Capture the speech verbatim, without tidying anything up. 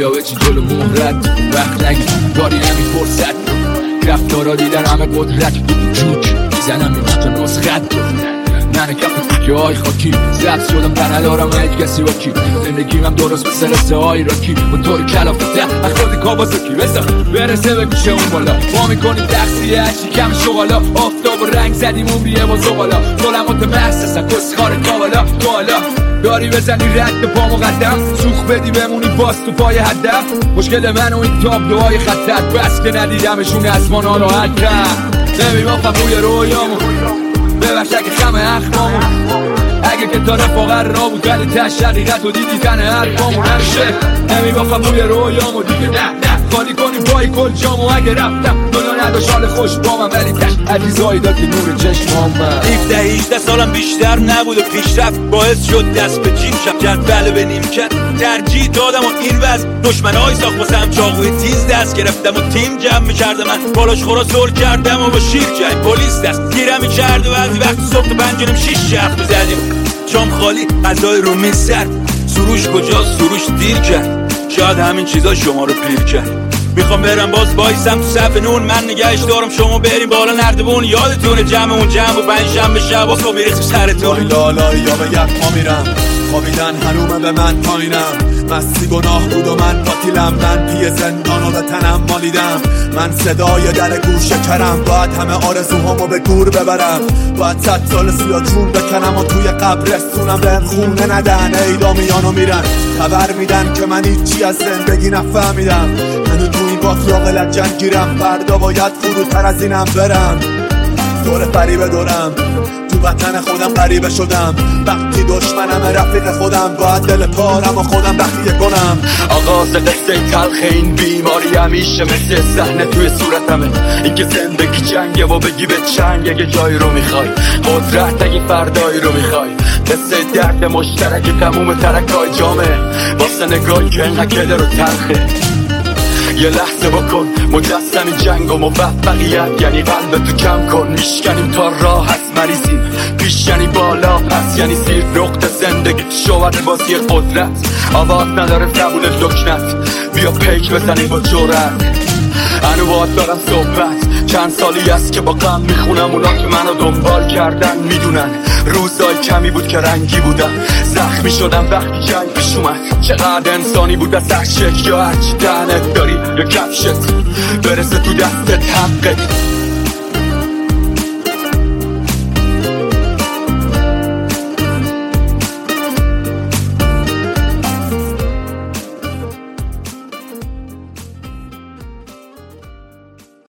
بیا بچی جلو مهرت وقت نگی داری نمی فرصت رفتارا دیدن همه قدرت بود جوک زنم میمون تا نسخت بود ننه کف تیکه های خاکی زبط شدم تنه دارم هیچ کسی با کی زندگیم هم درست مثل رسه های راکی با طور کلافته اخواد کابازاکی بسخ برسه به گوشه اون بالا ما میکنیم تقصیه هشی کم شغالا آفتاب و رنگ زدیم اون بیه با زغالا ظلمات محسسن کس خار کابالا تو حالا داری بزنی رد پا مقدم سوخ بدی بمونی باز تو پای هدف مشکل من و این تابلوهای خطت بس که ندیدمشون از ما ناراحت کرد نمیبافم روی رویامون ببخش اگه خم اخمامون اگه که تا رفاقر را بود ولی تش حقیقت و دیدی تن حرفامون همیشه نمیبافم روی رویامون دیگه نه نه خالی کنیم پای کل جامو اگه رفتم دنیا نداشت حال خوش با من ولی تش عزیزایی داد که نور چشمام من هفده هجده سالم بیشتر نبود و پیشرفت باعث شد دست به جیم شم کرد بله به نیم کرد ترجیح دادم و این وز دشمنای ساخت واسم چاقوی تیز دست گرفتم و تیم جمع میکردم من بالاش خورا سر کردم و با شیر جنگ پلیس دست گیرم میکرد و بعضی وقت صبح تو پنجونم شیش شخص میزدیم جام خالی غذای رو میز سر سروش کجاست سروش دیر کرد شاید همین چیزا شما رو پیر کرد میخوام برم باز بایستم تو صف نون من نگهش دارم شما بریم بالا نردبون یادتونه جمعمون جمع و پنجشنبه شب و صبح میرسیم سرتون لالا یا به یخ میرم خوابیدن هنومه به من پایینم مستی گناه بود و من قاتیلم من پی زندان و به تنم مالیدم من صدای در گوشه کرم باید همه آرزوهامو به گور ببرم باید صد سال سیا جون بکنم و توی قبرستونم بهم خونه ندن اعدامیانو میرن خبر میدن که من هیچی از زندگی نفهمیدم هنو تو این باطلاق لجن گیرم فردا باید فرودتر از اینم برم دور فریبه دورم تو وطن خودم غریبه شدم وقتی دشمنم رفیق خودم باید دل پارم و خودم بخیه کنم آغاز قصه تلخ این بیماری همیشه مثل صحنه توی صورتمه اینکه زندگی جنگه و بگی به چنگ اگه جایی رو میخوای قدرت اگه فردایی رو میخوای قصه درد مشترک تموم ترکای جامعه واسه نگاهی که انقدر کده رو تلخه یه لحظه بکن مجسم جنگ و موفقیت یعنی قلب تو کم کن میشکنیم تا راه هست مریضیم پیش یعنی بالا پس یعنی زیر نقطه زندگی شوهر بازی قدرت آواز نداره زبون لکنت بیا پیک بزنیم با جرأت هنو باید دارم صحبت چند سالی است که با غم میخونم اونا که منو دنبال کردن میدونن روزای کمی بود که رنگی بودم زخمی شدم وقتی جنگ پیش اومد چقدر انسانی بود از شک یا هرچی دهنت داری یا کفشت برسه تو دستت حقت